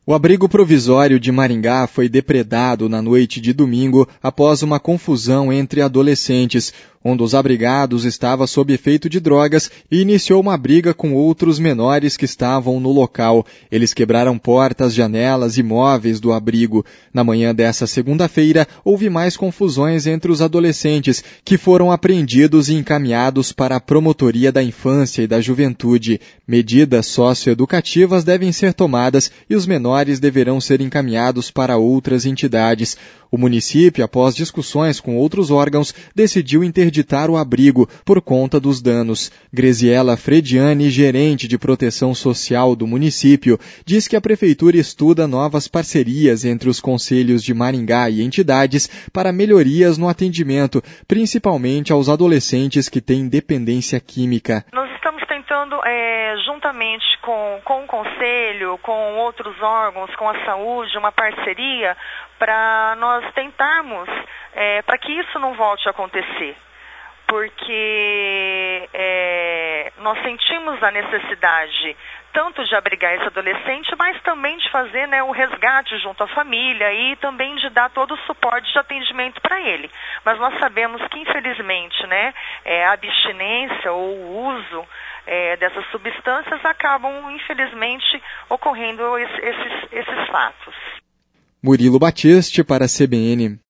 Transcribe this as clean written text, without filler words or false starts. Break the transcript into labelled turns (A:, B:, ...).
A: O abrigo provisório de Maringá foi depredado na noite de domingo após uma confusão entre adolescentes. Um dos abrigados estava sob efeito de drogas e iniciou uma briga com outros menores que estavam no local. Eles quebraram portas, janelas e móveis do abrigo. Na manhã dessa segunda-feira, houve mais confusões entre os adolescentes, que foram apreendidos e encaminhados para a Promotoria da Infância e da Juventude. Medidas socioeducativas devem ser tomadas e os menores deverão ser encaminhados para outras entidades. O município, após discussões com outros órgãos, decidiu interditar o abrigo por conta dos danos. Gresiela Frediani, gerente de proteção social do município, diz que a prefeitura estuda novas parcerias entre os conselhos de Maringá e entidades para melhorias no atendimento, principalmente aos adolescentes que têm dependência química.
B: Nós estamos tentando, juntamente com o conselho, com outros órgãos, com a saúde, uma parceria para nós tentarmos, para que isso não volte a acontecer. Porque nós sentimos a necessidade tanto de abrigar esse adolescente, mas também de fazer o resgate junto à família e também de dar todo o suporte de atendimento para ele. Mas nós sabemos que, infelizmente, a abstinência ou o uso dessas substâncias acabam, infelizmente, ocorrendo esses fatos.
A: Murilo Batiste para a CBN.